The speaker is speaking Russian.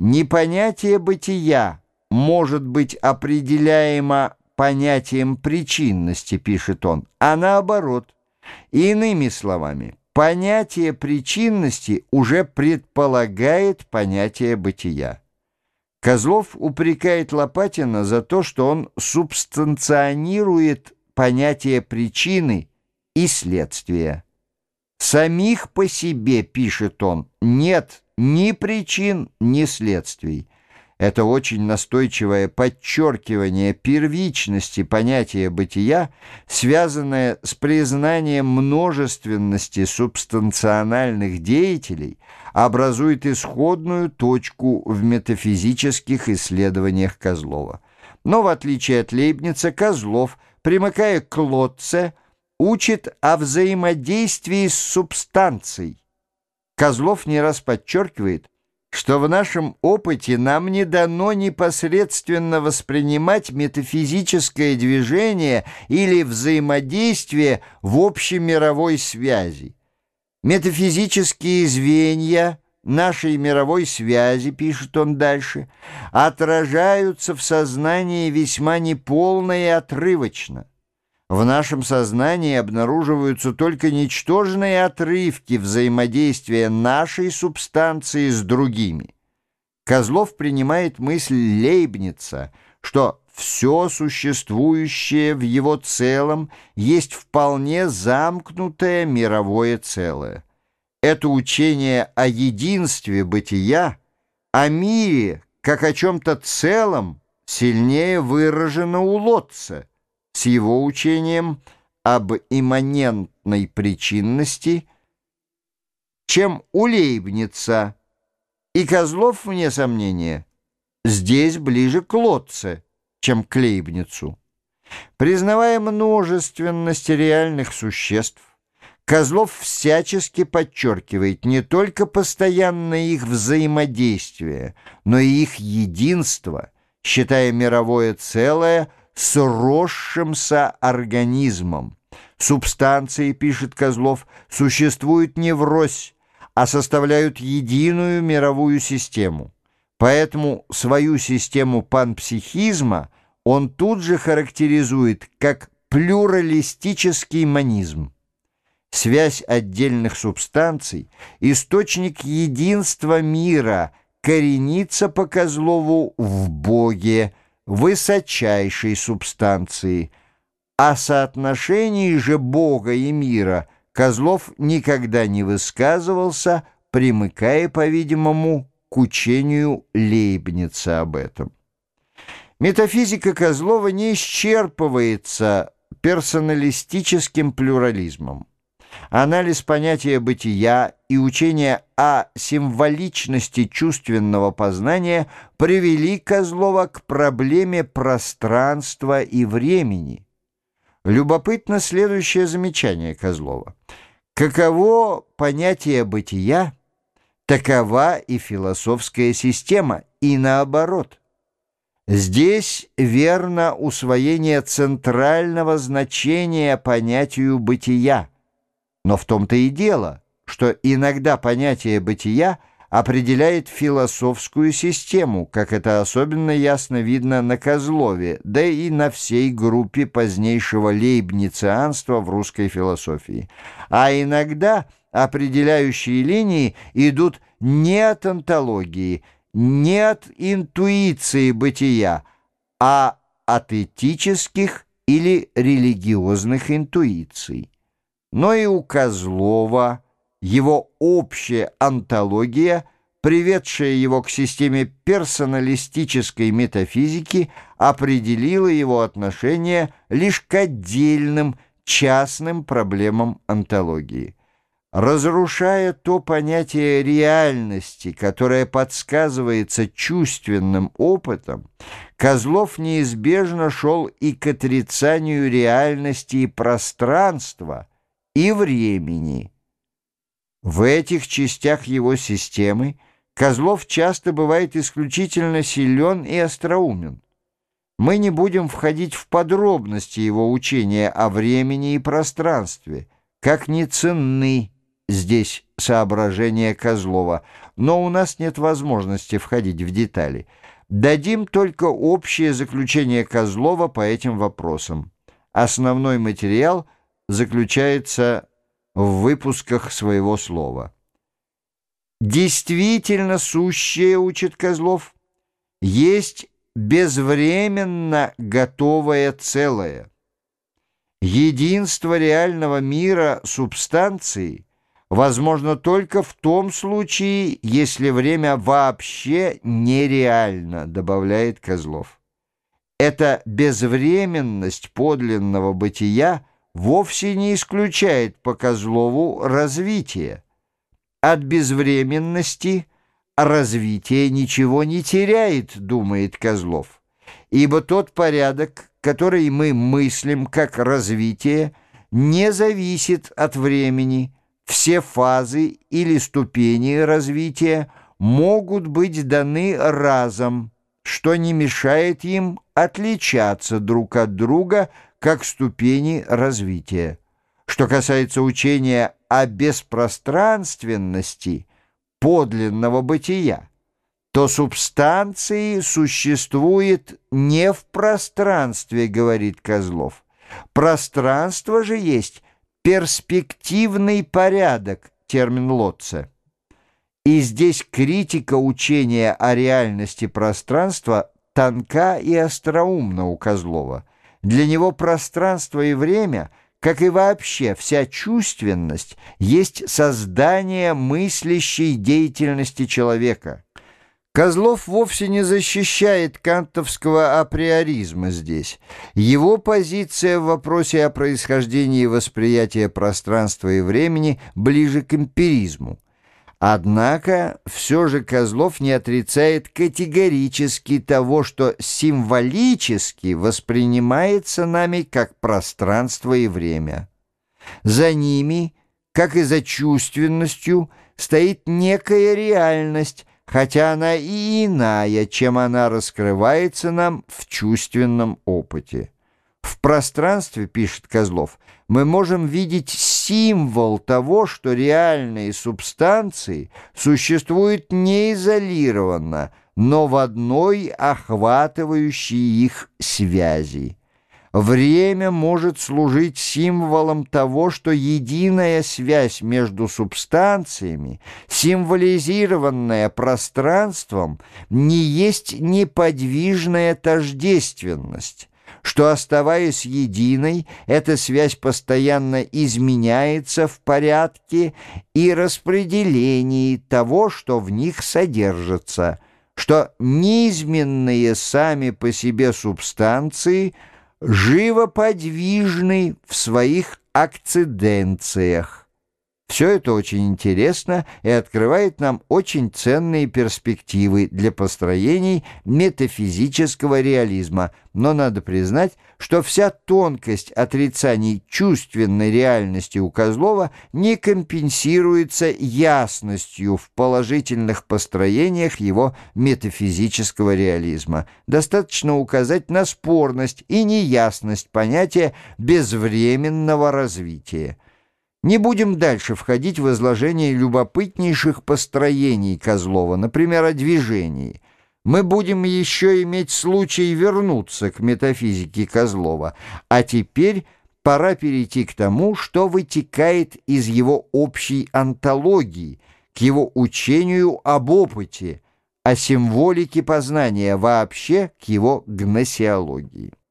Не понятие бытия может быть определяемо понятием причинности, пишет он, а наоборот. Иными словами, понятие причинности уже предполагает понятие бытия. Козлов упрекает Лопатина за то, что он субстанционирует понятие причины и следствия. Самих по себе, пишет он, нет ни причин, ни следствий. Это очень настойчивое подчеркивание первичности понятия бытия, связанное с признанием множественности субстанциональных деятелей, образует исходную точку в метафизических исследованиях Козлова. Но в отличие от Лейбница, Козлов, примыкая к Лотце, учит о взаимодействии с субстанцией. Козлов не раз подчеркивает, что в нашем опыте нам не дано непосредственно воспринимать метафизическое движение или взаимодействие в общемировой связи. Метафизические звенья нашей мировой связи, пишет он дальше, отражаются в сознании весьма неполно и отрывочно. В нашем сознании обнаруживаются только ничтожные отрывки взаимодействия нашей субстанции с другими. Козлов принимает мысль Лейбница, что все существующее в его целом есть вполне замкнутое мировое целое. Это учение о единстве бытия, о мире, как о чем-то целом, сильнее выражено у Лотца, с его учением об имманентной причинности, чем у Лейбница, и Козлов, вне сомнения, здесь ближе к Лотце, чем к Лейбницу. Признавая множественность реальных существ, Козлов всячески подчеркивает не только постоянное их взаимодействие, но и их единство, считая мировое целое сросшимся организмом. Субстанции, пишет Козлов, существуют не врозь, а составляют единую мировую систему. Поэтому свою систему панпсихизма он тут же характеризует как плюралистический монизм. Связь отдельных субстанций, источник единства мира, коренится по Козлову в Боге, высочайшей субстанции. О соотношении же Бога и мира Козлов никогда не высказывался, примыкая, по-видимому, к учению Лейбница об этом. Метафизика Козлова не исчерпывается персоналистическим плюрализмом. Анализ понятия бытия и учение о символичности чувственного познания привели Козлова к проблеме пространства и времени. Любопытно следующее замечание Козлова. Каково понятие бытия, такова и философская система, и наоборот. Здесь верно усвоение центрального значения понятию бытия. Но в том-то и дело, что иногда понятие бытия определяет философскую систему, как это особенно ясно видно на Козлове, да и на всей группе позднейшего лейбницианства в русской философии. А иногда определяющие линии идут не от онтологии, не от интуиции бытия, а от этических или религиозных интуиций. Но и у Козлова его общая онтология, приведшая его к системе персоналистической метафизики, определила его отношение лишь к отдельным частным проблемам онтологии. Разрушая то понятие реальности, которое подсказывается чувственным опытом, Козлов неизбежно шел и к отрицанию реальности и пространства, и времени. В этих частях его системы Козлов часто бывает исключительно силен и остроумен. Мы не будем входить в подробности его учения о времени и пространстве, как не ценны здесь соображения Козлова, но у нас нет возможности входить в детали. Дадим только общее заключение Козлова по этим вопросам. Основной материал заключается в выпусках своего слова. Действительно сущее, учит Козлов, есть безвременно готовое целое. Единство реального мира субстанции возможно только в том случае, если время вообще нереально, добавляет Козлов. Эта безвременность подлинного бытия вовсе не исключает по Козлову развитие. От безвременности развитие ничего не теряет, думает Козлов, ибо тот порядок, который мы мыслим как развитие, не зависит от времени. Все фазы или ступени развития могут быть даны разом, что не мешает им отличаться друг от друга как ступени развития. Что касается учения о беспространственности подлинного бытия, то субстанции существует не в пространстве, говорит Козлов. Пространство же есть перспективный порядок, термин Лотце. И здесь критика учения о реальности пространства тонка и остроумна у Козлова. Для него пространство и время, как и вообще вся чувственность, есть создание мыслящей деятельности человека. Козлов вовсе не защищает кантовского априоризма здесь. Его позиция в вопросе о происхождении восприятия пространства и времени ближе к эмпиризму. Однако все же Козлов не отрицает категорически того, что символически воспринимается нами как пространство и время. За ними, как и за чувственностью, стоит некая реальность, хотя она и иная, чем она раскрывается нам в чувственном опыте. В пространстве, пишет Козлов, мы можем видеть символ того, что реальные субстанции существуют не изолированно, но в одной охватывающей их связи. Время может служить символом того, что единая связь между субстанциями, символизированная пространством, не есть неподвижная тождественность, что, оставаясь единой, эта связь постоянно изменяется в порядке и распределении того, что в них содержится, что неизменные сами по себе субстанции живоподвижны в своих акциденциях. Все это очень интересно и открывает нам очень ценные перспективы для построений метафизического реализма, но надо признать, что вся тонкость отрицаний чувственной реальности у Козлова не компенсируется ясностью в положительных построениях его метафизического реализма. Достаточно указать на спорность и неясность понятия безвременного развития. Не будем дальше входить в изложение любопытнейших построений Козлова, например, о движении. Мы будем еще иметь случай вернуться к метафизике Козлова, а теперь пора перейти к тому, что вытекает из его общей онтологии, к его учению об опыте, о символике познания, вообще к его гносеологии.